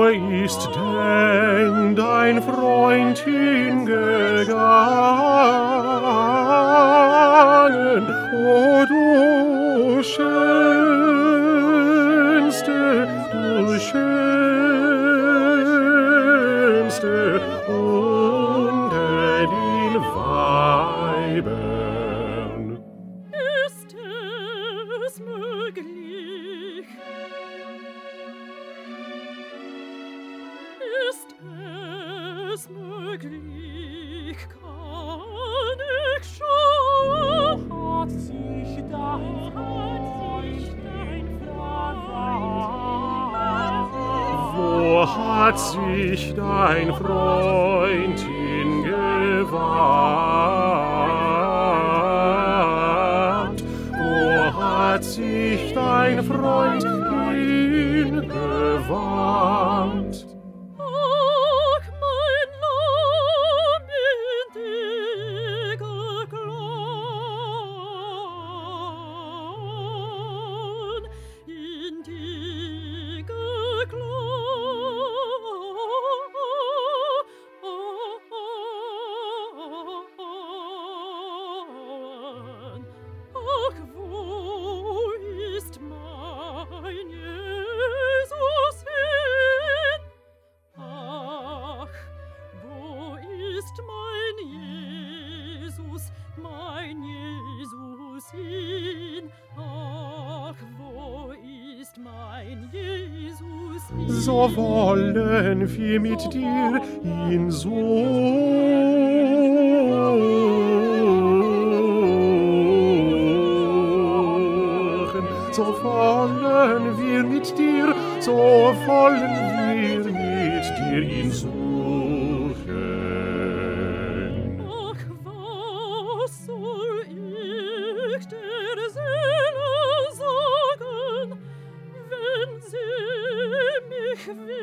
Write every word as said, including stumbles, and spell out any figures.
ist denn dein Freund hingegangen, o du schönste, du schönste unter den Weibern. Ist es möglich? Ist es möglich? Kann ich schon? Hat sich dein Wo hat sich dein Freund hingewandt? Wo hat sich dein Freund hingewandt? Ach, mein Lamm in dir geglan, in dir geglan. Ach, wo ist mein Jesus hin? Ach, wo ist mein Jesus, mein Jesus hin? Ach, wo ist mein Jesus hin? So wollen wir mit dir ihn suchen. So wollen wir mit dir, so wollen wir mit dir ihn suchen. Ach, was soll ich der Seele sagen, wenn sie mich will?